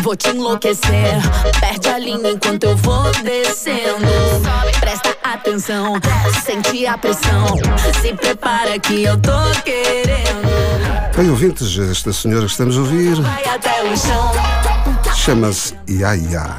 vou te enlouquecer. Perde a linha enquanto eu vou descendo. Presta atenção, sente a pressão. Se prepara que eu tô querendo. Bem, ouvintes, esta senhora que estamos a ouvir Vai até o chão. chama-se Yaya.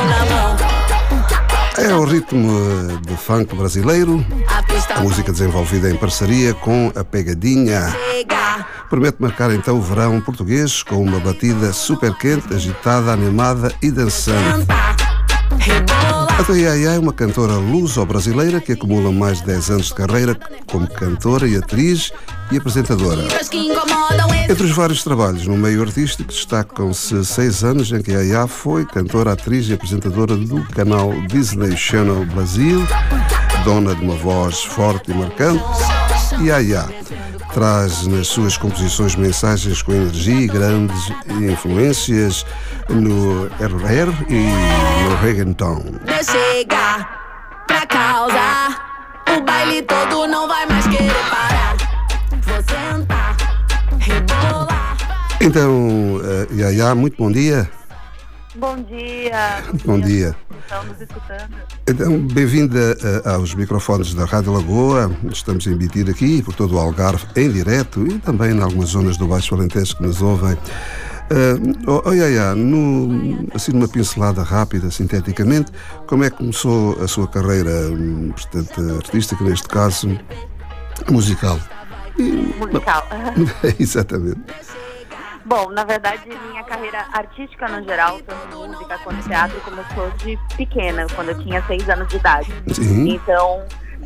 É o ritmo de funk brasileiro, música desenvolvida em parceria com a Pegadinha. Promete marcar então o verão português com uma batida super quente, agitada, animada e dançante. A Yaya é uma cantora luso-brasileira que acumula mais de 10 anos de carreira como cantora e atriz e apresentadora. Entre os vários trabalhos no meio artístico, destacam-se 6 anos em que Yaya foi cantora, atriz e apresentadora do canal Disney Channel Brasil, dona de uma voz forte e marcante. Yaya traz nas suas composições mensagens com energia e grandes influências no RR e no reggaeton. Chegar pra causar, o baile todo não vai mais querer parar. Vou sentar, rebolar. Então, Yaya, muito bom dia. Bom dia. Bom dia. Estão nos escutando. Então, bem-vinda aos microfones da Rádio Lagoa. Estamos a emitir aqui por todo o Algarve em direto e também em algumas zonas do Baixo Alentejo que nos ouvem. Yaya, assim numa pincelada rápida, sinteticamente, como é que começou a sua carreira, portanto, artística, neste caso, musical? Musical. Exatamente. Bom, na verdade, minha carreira artística no geral, tanto música quanto teatro, começou de pequena, quando eu tinha 6 anos de idade. Sim. Então,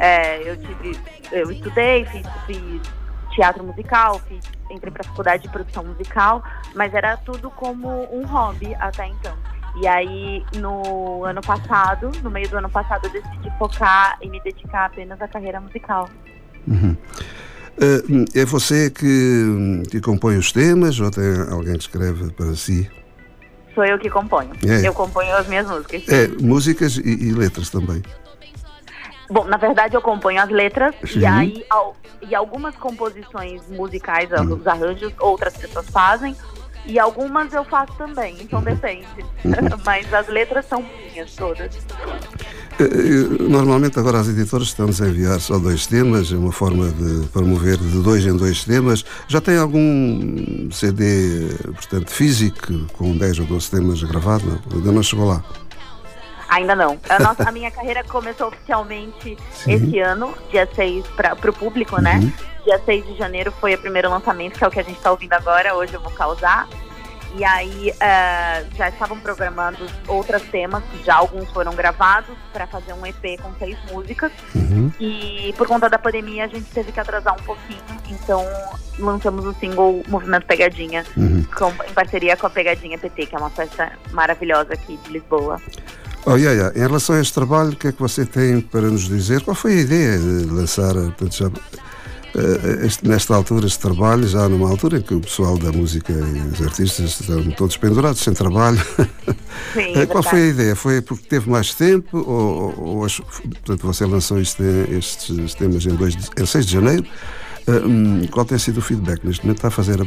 eu estudei, fiz teatro musical, entrei para a faculdade de produção musical, mas era tudo como um hobby até então. E aí, no meio do ano passado, eu decidi focar e me dedicar apenas à carreira musical. Uhum. É você que compõe os temas ou tem alguém que escreve para si? Sou eu que componho. É. Eu componho as minhas músicas. Músicas e letras também. Bom, na verdade eu componho as letras. Sim. E aí e algumas composições musicais, os arranjos, outras pessoas fazem. E algumas eu faço também, então depende. Mas as letras são minhas todas. Normalmente agora as editoras estão-nos a enviar só 2 temas, é uma forma de promover de 2 em 2 temas. Já tem algum CD, portanto, físico, com 10 ou 12 temas gravado? Não? Ainda não chegou lá? Ainda não. A minha carreira começou oficialmente Sim. esse ano, dia 6, para o público, né? Uhum. Dia 6 de janeiro foi o primeiro lançamento, que é o que a gente está ouvindo agora. Hoje eu vou causar. E aí já estavam programando outros temas, já alguns foram gravados, para fazer um EP com 6 músicas. Uhum. E por conta da pandemia a gente teve que atrasar um pouquinho, então lançamos o single Movimento Pegadinha, Uhum. em parceria com a Pegadinha PT, que é uma festa maravilhosa aqui de Lisboa. Yaya, em relação a este trabalho, o que é que você tem para nos dizer? Qual foi a ideia de lançar, portanto, nesta altura, este trabalho, já numa altura em que o pessoal da música e os artistas estão todos pendurados, sem trabalho? Sim, Qual foi a ideia? Foi porque teve mais tempo ou portanto, você lançou estes temas em 6 de janeiro? Qual tem sido o feedback neste momento? Está a fazer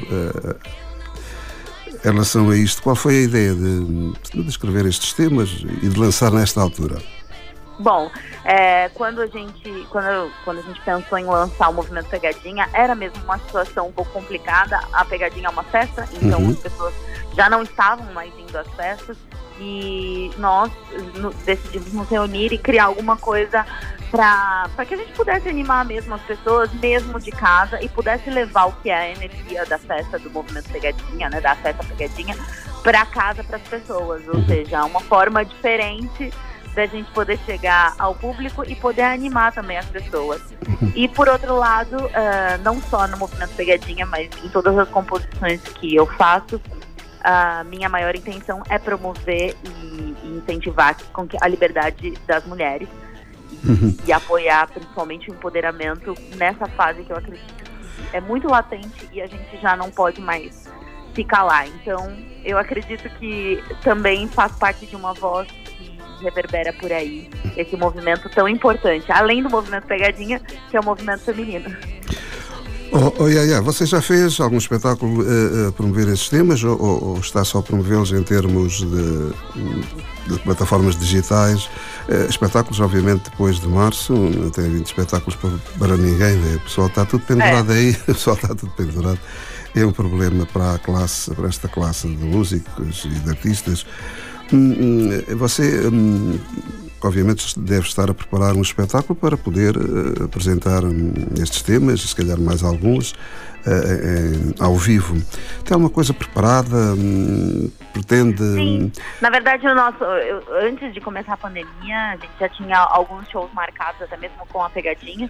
em relação a isto, qual foi a ideia de escrever estes temas e de lançar nesta altura? Bom, quando a gente pensou em lançar o Movimento Pegadinha, era mesmo uma situação um pouco complicada. A Pegadinha é uma festa, então Uhum. as pessoas já não estavam mais indo às festas e nós decidimos nos reunir e criar alguma coisa para que a gente pudesse animar mesmo as pessoas, mesmo de casa, e pudesse levar o que é a energia da festa do Movimento Pegadinha, né, da festa Pegadinha, para casa, para as pessoas. Ou seja, uma forma diferente da gente poder chegar ao público e poder animar também as pessoas. E por outro lado, não só no Movimento Pegadinha, mas em todas as composições que eu faço, a minha maior intenção é promover e incentivar a liberdade das mulheres e apoiar principalmente o empoderamento nessa fase que eu acredito que é muito latente e a gente já não pode mais se calar. Então eu acredito que também faz parte de uma voz que reverbera por aí esse movimento tão importante, além do movimento Pegadinha, que é o movimento feminino. Você já fez algum espetáculo a promover esses temas ou está só a promovê-los em termos de plataformas digitais? Espetáculos, obviamente, depois de março, não tem havido espetáculos para ninguém, né? O pessoal está tudo pendurado aí, o pessoal está tudo pendurado. É um problema para esta classe de músicos e de artistas. Você, obviamente, deve estar a preparar um espetáculo para poder apresentar estes temas, se calhar mais alguns, ao vivo. Tem alguma coisa preparada? Pretende... Sim, na verdade, antes de começar a pandemia, a gente já tinha alguns shows marcados, até mesmo com a Pegadinha.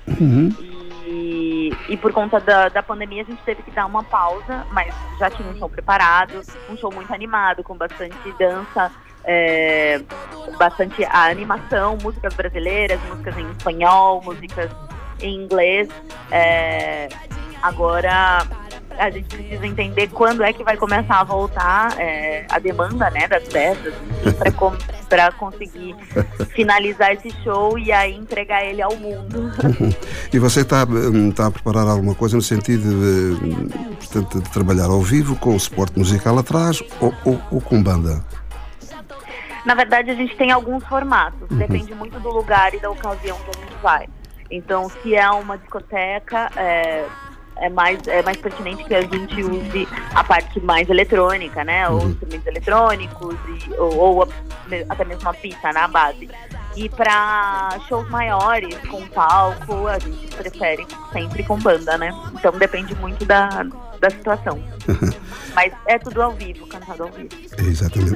E por conta da pandemia, a gente teve que dar uma pausa, mas já tinha um show preparado, um show muito animado, com bastante dança, bastante animação, músicas brasileiras, músicas em espanhol, músicas em inglês. Agora a gente precisa entender quando é que vai começar a voltar a demanda, né, das peças, para conseguir finalizar esse show e aí entregar ele ao mundo. E você está a preparar alguma coisa no sentido portanto, de trabalhar ao vivo com o suporte musical atrás ou com banda? Na verdade, a gente tem alguns formatos, depende muito do lugar e da ocasião que a gente vai. Então, se é uma discoteca, é mais pertinente que a gente use a parte mais eletrônica, né? Ou instrumentos eletrônicos, ou até mesmo a pista na base. E para shows maiores, com palco, a gente prefere sempre com banda, né? Então depende muito da situação. Mas é tudo ao vivo, cantado ao vivo. Exatamente.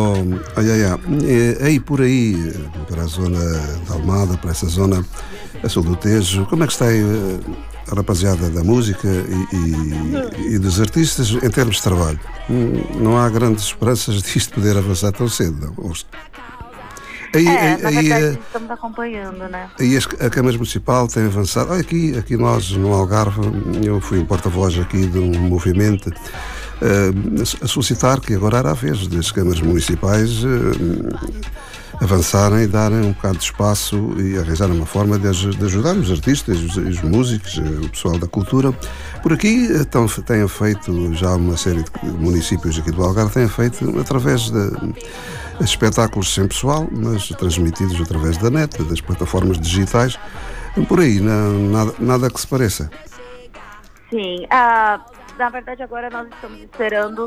Aí por aí, para a zona da Almada, para essa zona a sul do Tejo, como é que está aí a rapaziada da música e dos artistas em termos de trabalho? Não há grandes esperanças disto poder avançar tão cedo, não? Na verdade, estamos acompanhando, né? E a Câmara Municipal tem avançado. Aqui nós, no Algarve, eu fui um porta-voz aqui de um movimento a solicitar que agora era a vez das câmaras municipais avançarem e darem um bocado de espaço e arranjarem uma forma de ajudar os artistas, os músicos, o pessoal da cultura. Por aqui têm feito, já uma série de municípios aqui do Algarve têm feito através de espetáculos sem pessoal, mas transmitidos através da net, das plataformas digitais. Por aí, nada que se pareça. Sim, na verdade agora nós estamos esperando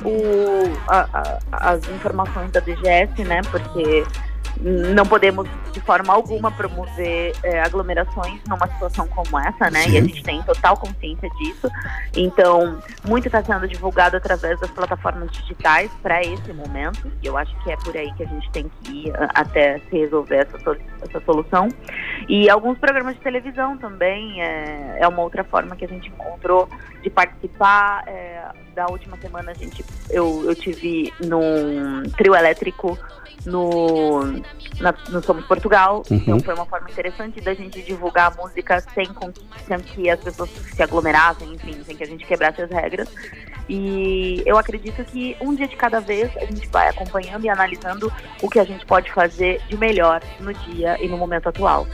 as informações da DGS, né, porque não podemos de forma alguma promover aglomerações numa situação como essa, né? Sim. E a gente tem total consciência disso. Então, muito está sendo divulgado através das plataformas digitais para esse momento. E eu acho que é por aí que a gente tem que ir até se resolver essa solução. E alguns programas de televisão também é uma outra forma que a gente encontrou de participar. Da última semana eu tive num trio elétrico no Somos Portugal. Então foi uma forma interessante da gente divulgar a música sem que as pessoas se aglomerassem, enfim, sem que a gente quebrasse as regras. E eu acredito que um dia de cada vez a gente vai acompanhando e analisando o que a gente pode fazer de melhor no dia e no momento atual.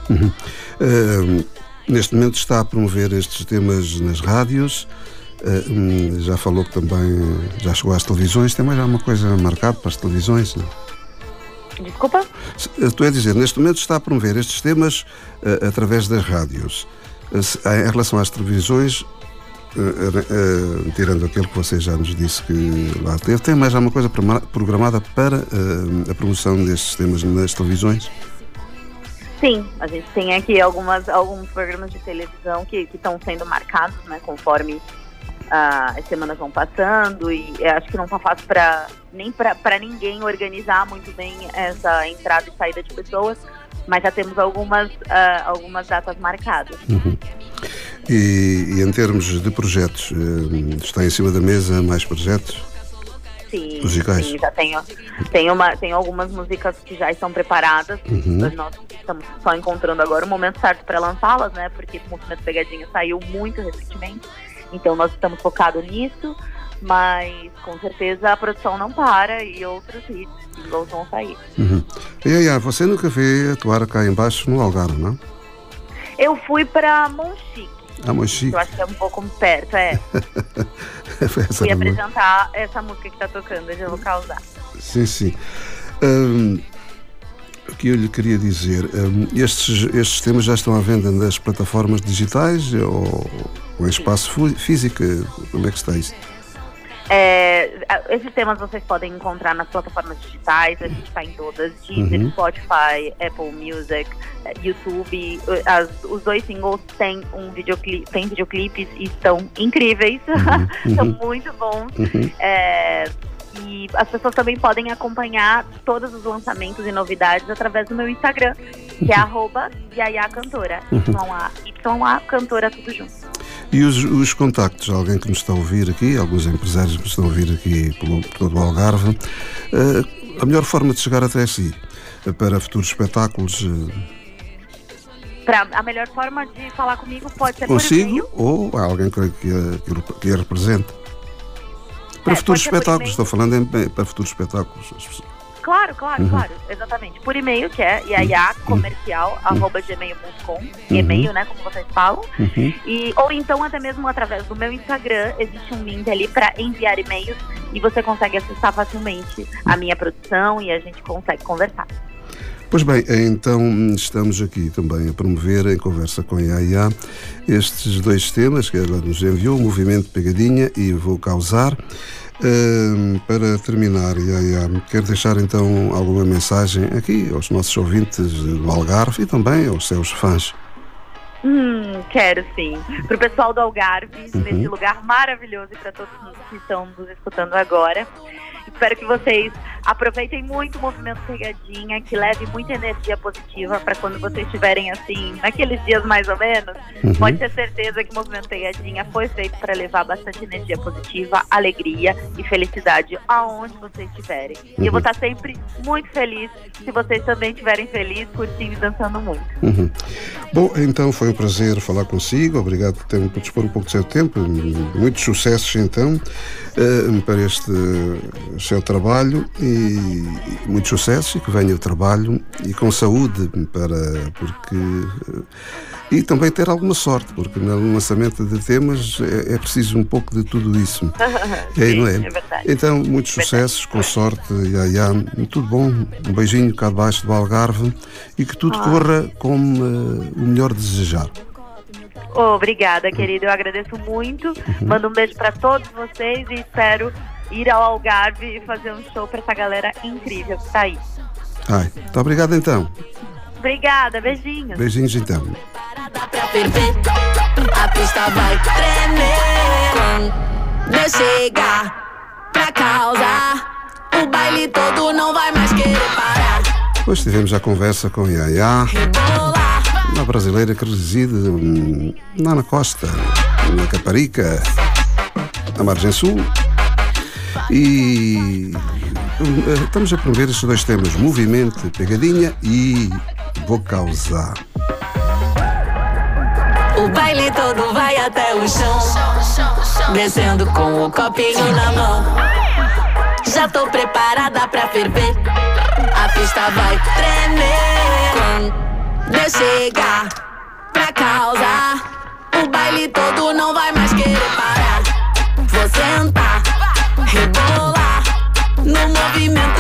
Neste momento está a promover estes temas nas rádios. Já falou que também já chegou às televisões. Tem mais alguma coisa marcada para as televisões? Não? Desculpa? Estou a dizer, neste momento está a promover estes temas através das rádios. Em relação às televisões, tirando aquilo que você já nos disse que lá teve, tem mais alguma coisa programada para a promoção destes temas nas televisões? Sim, a gente tem aqui alguns programas de televisão que estão sendo marcados, né, conforme as semanas vão passando, e acho que não está fácil nem para ninguém organizar muito bem essa entrada e saída de pessoas, mas já temos algumas datas marcadas. E em termos de projetos, está em cima da mesa mais projetos? Sim, musicais? Sim, já tenho algumas músicas que já estão preparadas. Nós estamos só encontrando agora o momento certo para lançá-las, né? Porque o Movimento Pegadinha saiu muito recentemente. Então nós estamos focados nisso, mas com certeza a produção não para e outros hits, singles vão sair. E você nunca veio atuar cá embaixo no Algarve, não? Eu fui para Monchique. Ah, muito chique. Eu acho que é um pouco perto, é. Fui apresentar essa música que tá tocando, eu já vou causar. Sim, sim. O que eu lhe queria dizer, estes temas já estão à venda nas plataformas digitais ou em espaço físico? Como é que está isso? Esses temas vocês podem encontrar nas plataformas digitais, a gente está em todas, Deezer, Spotify, Apple Music, YouTube. Os 2 singles têm videoclipes e estão incríveis, são muito bons. E as pessoas também podem acompanhar todos os lançamentos e novidades através do meu Instagram, que é @YayaCantora, YA Cantora, tudo junto. E os contactos, alguém que nos está a ouvir aqui, alguns empresários que nos estão a ouvir aqui por todo o Algarve, a melhor forma de chegar até si, para futuros espetáculos? A melhor forma de falar comigo pode ser consigo ou alguém que a represente? Para futuros espetáculos, estou falando para futuros espetáculos. Claro, exatamente. Por e-mail, que é yayacomercial@gmail.com, e-mail, né, como vocês falam. Ou então até mesmo através do meu Instagram, existe um link ali para enviar e-mails e você consegue acessar facilmente a minha produção e a gente consegue conversar. Pois bem, então estamos aqui também a promover, em conversa com a Yaya, estes 2 temas que ela nos enviou, o Movimento Pegadinha e Vou Causar. Para terminar, Yaya, quero deixar então alguma mensagem aqui aos nossos ouvintes do Algarve e também aos seus fãs. Quero sim. Para o pessoal do Algarve, nesse lugar maravilhoso, e para todos que estão nos escutando agora. Espero que vocês aproveitem muito o Movimento Pegadinha, que leve muita energia positiva para quando vocês estiverem assim, naqueles dias mais ou menos. Pode ter certeza que o Movimento Pegadinha foi feito para levar bastante energia positiva, alegria e felicidade aonde vocês estiverem. E eu vou estar sempre muito feliz se vocês também estiverem felizes, curtindo e dançando muito. Bom, então foi um prazer falar consigo. Obrigado por dispor um pouco do seu tempo. Muitos sucessos então para este seu trabalho e muitos sucessos, e que venha o trabalho e com saúde e também ter alguma sorte, porque no lançamento de temas é preciso um pouco de tudo isso. Não é? É verdade. Então, muitos sucessos, com sorte, Yaya, tudo bom, um beijinho cá debaixo do Algarve e que tudo corra como o melhor desejar. Obrigada, querido, eu agradeço muito, mando um beijo para todos vocês e espero ir ao Algarve e fazer um show para essa galera incrível que tá aí. Muito obrigado então. Obrigada, beijinhos. Beijinhos então. A pista vai tremer quando chegar pra causar. O baile todo não vai mais querer parar. Depois tivemos a conversa com Yaya, uma brasileira que reside lá na costa, na Caparica, na margem sul. E estamos a promover estes 2 temas, Movimento Pegadinha e Vou Causar. O baile todo vai até o chão, descendo com o copinho na mão. Já tô preparada pra ferver, a pista vai tremer quando eu chegar pra causar. O baile todo não vai mais querer parar. Vou sentar, rebolar no movimento